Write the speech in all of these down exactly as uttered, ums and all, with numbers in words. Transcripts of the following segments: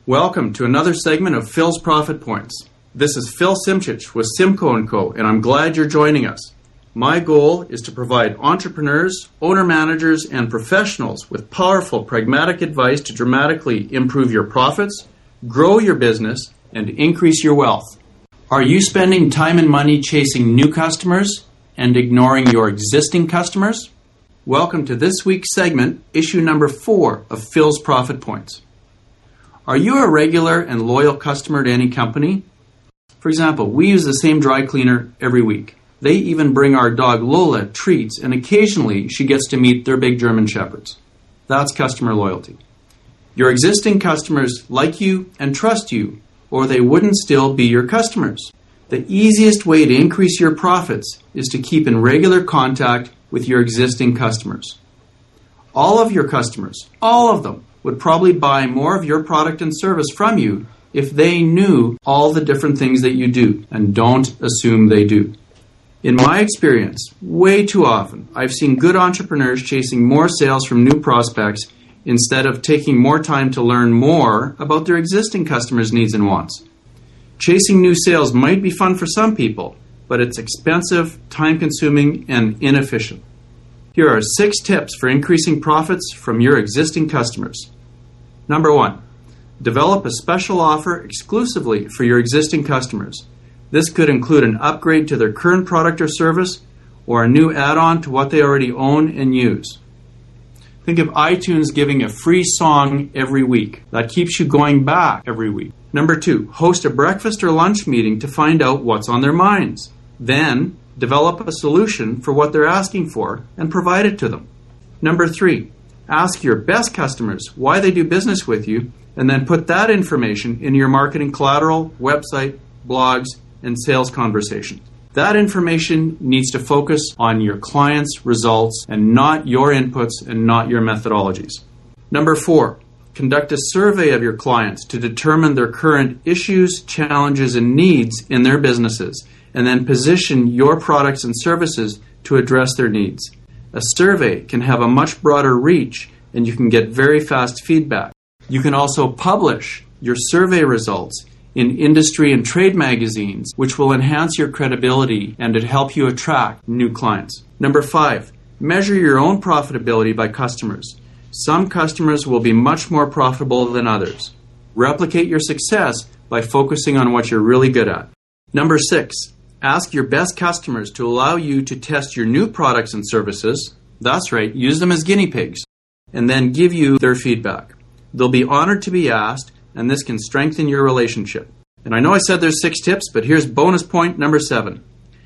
Welcome to another segment of Phil's Profit Points. This is Phil Simchich with Simco and Co, and I'm glad you're joining us. My goal is to provide entrepreneurs, owner-managers, and professionals with powerful, pragmatic advice to dramatically improve your profits, grow your business, and increase your wealth. Are you spending time and money chasing new customers and ignoring your existing customers? Welcome to this week's segment, issue number four of Phil's Profit Points. Are you a regular and loyal customer to any company? For example, we use the same dry cleaner every week. They even bring our dog Lola treats, and occasionally she gets to meet their big German shepherds. That's customer loyalty. Your existing customers like you and trust you, or they wouldn't still be your customers. The easiest way to increase your profits is to keep in regular contact with your existing customers. All of your customers, all of them, would probably buy more of your product and service from you if they knew all the different things that you do, and don't assume they do. In my experience, way too often, I've seen good entrepreneurs chasing more sales from new prospects instead of taking more time to learn more about their existing customers' needs and wants. Chasing new sales might be fun for some people, but it's expensive, time-consuming, and inefficient. Here are six tips for increasing profits from your existing customers. Number one, develop a special offer exclusively for your existing customers. This could include an upgrade to their current product or service, or a new add-on to what they already own and use. Think of iTunes giving a free song every week. That keeps you going back every week. Number two, host a breakfast or lunch meeting to find out what's on their minds. Then, develop a solution for what they're asking for and provide it to them. Number three, ask your best customers why they do business with you, and then put that information in your marketing collateral, website, blogs, and sales conversation. That information needs to focus on your clients' results and not your inputs and not your methodologies. Number four, conduct a survey of your clients to determine their current issues, challenges, and needs in their businesses, and then position your products and services to address their needs. A survey can have a much broader reach, and you can get very fast feedback. You can also publish your survey results in industry and trade magazines, which will enhance your credibility and help you attract new clients. Number five, measure your own profitability by customers. Some customers will be much more profitable than others. Replicate your success by focusing on what you're really good at. Number six, ask your best customers to allow you to test your new products and services. That's right, use them as guinea pigs, and then give you their feedback. They'll be honored to be asked, and this can strengthen your relationship. And I know I said there's six tips, but here's bonus point number seven.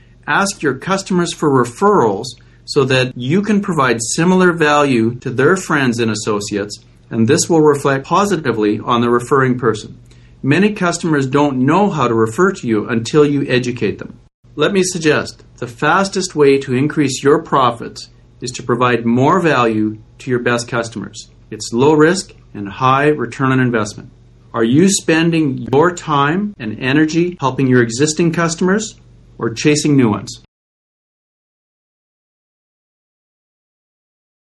Ask your customers for referrals so that you can provide similar value to their friends and associates, and this will reflect positively on the referring person. Many customers don't know how to refer to you until you educate them. Let me suggest the fastest way to increase your profits is to provide more value to your best customers. It's low risk and high return on investment. Are you spending your time and energy helping your existing customers or chasing new ones?